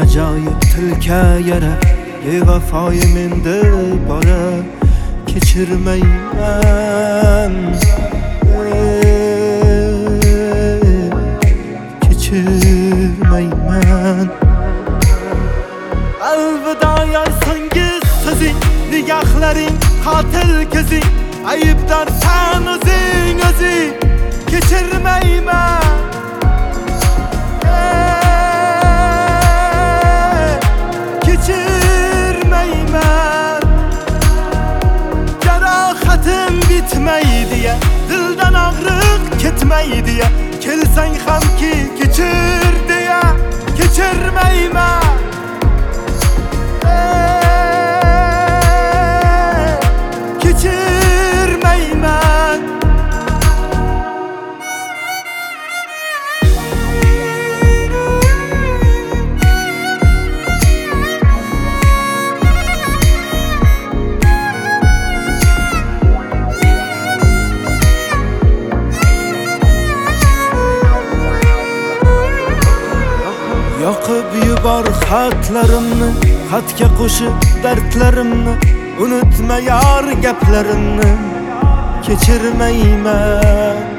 ajoyib tilka yara bevafoyi menda bora kechirmayman kechirmayman alvido yoy so'nggi so'zing nigohlaring qotil ko'zing aybdorsan o'zing kechirmayman kechirmayman jarohatim bitmaydi ya dildan og'riq ketmaydi ya kelsang hamki kechir deya kechirmayman kechirmayman yoqib yubor xatlarimni xatga qo'shib dardlarimni unutma yor gaplarimni kechirmayman